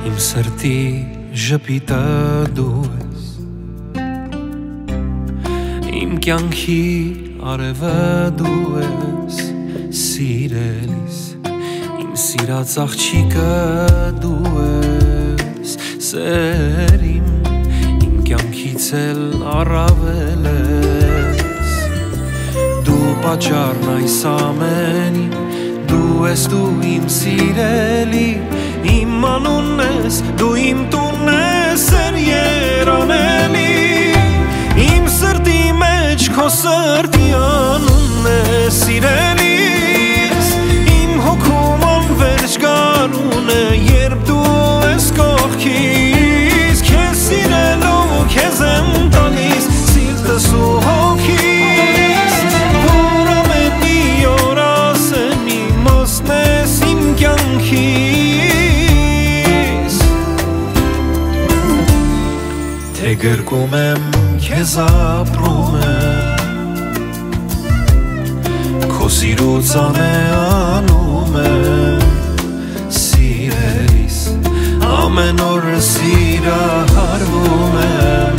Իմ սրտի ժպիտը դու ես, իմ կյանքի արևը դու ես, սիրելիս, իմ սիրած աղջիկը դու ես, սերիմ, իմ կյանքից էլ առավել ես, դու պատճառն այս ամենի, դու ես դու իմ սիրելի, իմ անունն ես, դու իմ տունն ես, էր երանելի, իմ սրտի մեջ քո սրտի անունն է, սիրելիս, իմ հոգում անվերջ գարուն է, երբ դու ես կողքիս, քեզ սիրելով քեզ եմ տալիս, սիրտս ու հոգիս, որ ամեն մի օր ասեն իմաստ ես իմ կյանքիս, թե գրկում եմ քեզ ապրում եմ, քո սիրուց անեանում եմ, սիրելիս, ամեն օր սիրահարվում եմ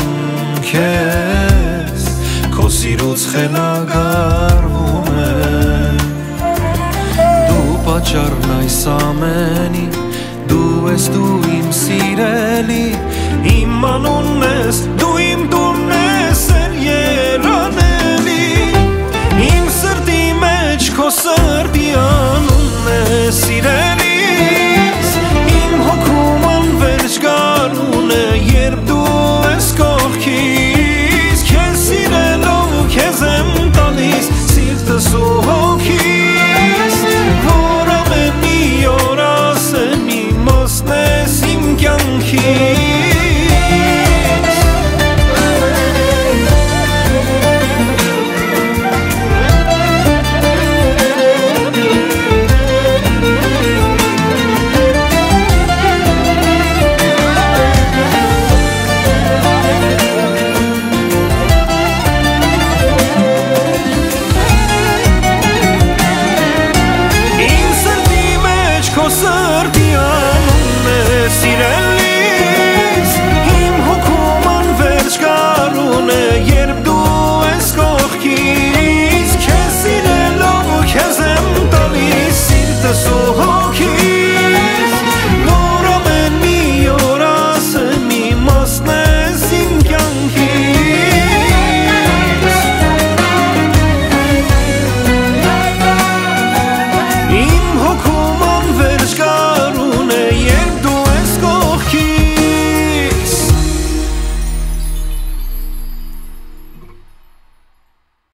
քեզ, քո սիրուց խելագարվում եմ, դու պատճառն այս ամենի, դու ես դու իմ սիրելի, իմ անունն ես, դու իմ տունն ես, էր երանելի, իմ սրտի մեջ քո սրտի անունն է, սիրելի,